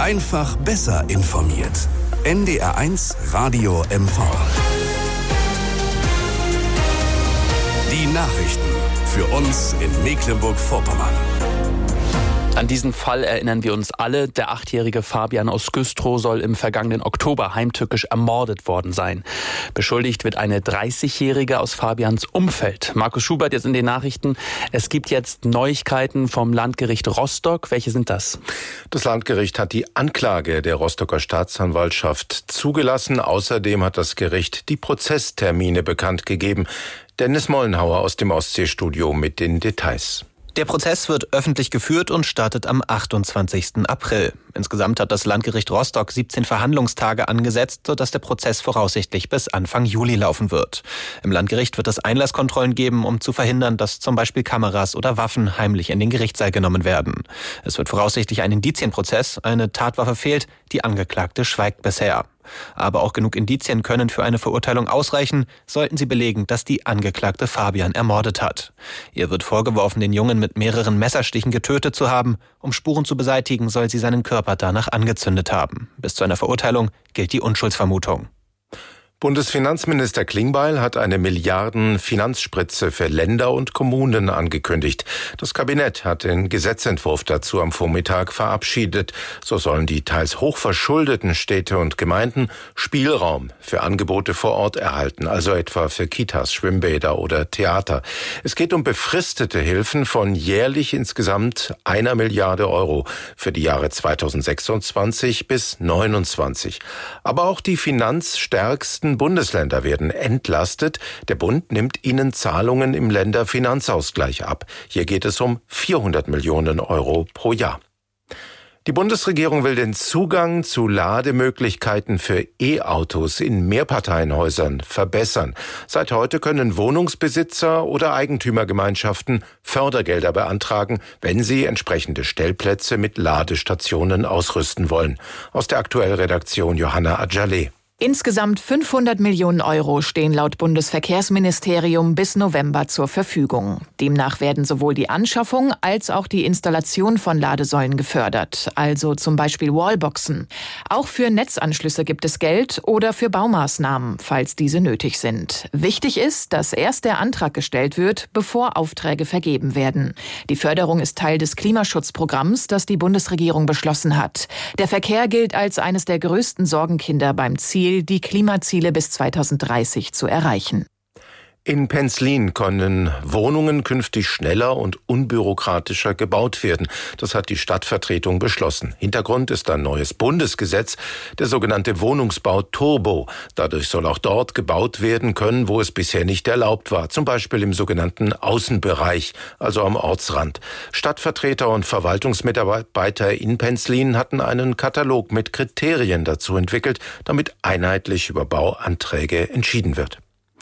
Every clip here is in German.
Einfach besser informiert. NDR1 Radio MV. Die Nachrichten für uns in Mecklenburg-Vorpommern. An diesen Fall erinnern wir uns alle. Der 8-jährige Fabian aus Güstrow soll im vergangenen Oktober heimtückisch ermordet worden sein. Beschuldigt wird eine 30-jährige aus Fabians Umfeld. Markus Schubert jetzt in den Nachrichten. Es gibt jetzt Neuigkeiten vom Landgericht Rostock. Welche sind das? Das Landgericht hat die Anklage der Rostocker Staatsanwaltschaft zugelassen. Außerdem hat das Gericht die Prozesstermine bekannt gegeben. Dennis Mollenhauer aus dem Ostseestudio mit den Details. Der Prozess wird öffentlich geführt und startet am 28. April. Insgesamt hat das Landgericht Rostock 17 Verhandlungstage angesetzt, sodass der Prozess voraussichtlich bis Anfang Juli laufen wird. Im Landgericht wird es Einlasskontrollen geben, um zu verhindern, dass zum Beispiel Kameras oder Waffen heimlich in den Gerichtssaal genommen werden. Es wird voraussichtlich ein Indizienprozess. Eine Tatwaffe fehlt, die Angeklagte schweigt bisher. Aber auch genug Indizien können für eine Verurteilung ausreichen, sollten sie belegen, dass die Angeklagte Fabian ermordet hat. Ihr wird vorgeworfen, den Jungen mit mehreren Messerstichen getötet zu haben. Um Spuren zu beseitigen, soll sie seinen Körper danach angezündet haben. Bis zu einer Verurteilung gilt die Unschuldsvermutung. Bundesfinanzminister Klingbeil hat eine Milliarden-Finanzspritze für Länder und Kommunen angekündigt. Das Kabinett hat den Gesetzentwurf dazu am Vormittag verabschiedet. So sollen die teils hochverschuldeten Städte und Gemeinden Spielraum für Angebote vor Ort erhalten, also etwa für Kitas, Schwimmbäder oder Theater. Es geht um befristete Hilfen von jährlich insgesamt 1 Milliarde Euro für die Jahre 2026 bis 2029. Aber auch die finanzstärksten Bundesländer werden entlastet. Der Bund nimmt ihnen Zahlungen im Länderfinanzausgleich ab. Hier geht es um 400 Millionen Euro pro Jahr. Die Bundesregierung will den Zugang zu Lademöglichkeiten für E-Autos in Mehrparteienhäusern verbessern. Seit heute können Wohnungsbesitzer oder Eigentümergemeinschaften Fördergelder beantragen, wenn sie entsprechende Stellplätze mit Ladestationen ausrüsten wollen. Aus der Aktuellredaktion Johanna Adjaleh. Insgesamt 500 Millionen Euro stehen laut Bundesverkehrsministerium bis November zur Verfügung. Demnach werden sowohl die Anschaffung als auch die Installation von Ladesäulen gefördert, also zum Beispiel Wallboxen. Auch für Netzanschlüsse gibt es Geld oder für Baumaßnahmen, falls diese nötig sind. Wichtig ist, dass erst der Antrag gestellt wird, bevor Aufträge vergeben werden. Die Förderung ist Teil des Klimaschutzprogramms, das die Bundesregierung beschlossen hat. Der Verkehr gilt als eines der größten Sorgenkinder beim Ziel, die Klimaziele bis 2030 zu erreichen. In Penzlin können Wohnungen künftig schneller und unbürokratischer gebaut werden. Das hat die Stadtvertretung beschlossen. Hintergrund ist ein neues Bundesgesetz, der sogenannte Wohnungsbau Turbo. Dadurch soll auch dort gebaut werden können, wo es bisher nicht erlaubt war. Zum Beispiel im sogenannten Außenbereich, also am Ortsrand. Stadtvertreter und Verwaltungsmitarbeiter in Penzlin hatten einen Katalog mit Kriterien dazu entwickelt, damit einheitlich über Bauanträge entschieden wird.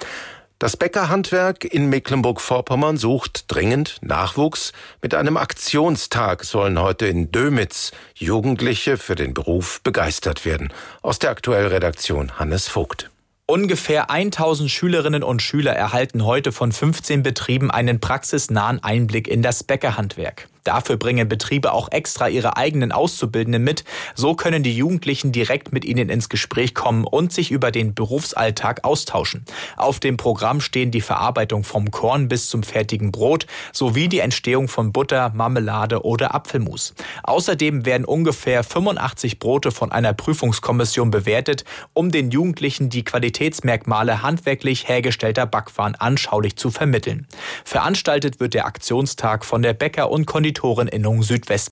Das Bäckerhandwerk in Mecklenburg-Vorpommern sucht dringend Nachwuchs. Mit einem Aktionstag sollen heute in Dömitz Jugendliche für den Beruf begeistert werden. Aus der Aktuellredaktion Hannes Vogt. Ungefähr 1000 Schülerinnen und Schüler erhalten heute von 15 Betrieben einen praxisnahen Einblick in das Bäckerhandwerk. Dafür bringen Betriebe auch extra ihre eigenen Auszubildenden mit. So können die Jugendlichen direkt mit ihnen ins Gespräch kommen und sich über den Berufsalltag austauschen. Auf dem Programm stehen die Verarbeitung vom Korn bis zum fertigen Brot sowie die Entstehung von Butter, Marmelade oder Apfelmus. Außerdem werden ungefähr 85 Brote von einer Prüfungskommission bewertet, um den Jugendlichen die Qualitätsmerkmale handwerklich hergestellter Backwaren anschaulich zu vermitteln. Veranstaltet wird der Aktionstag von der Bäcker- und Konditoreninnung Südwest.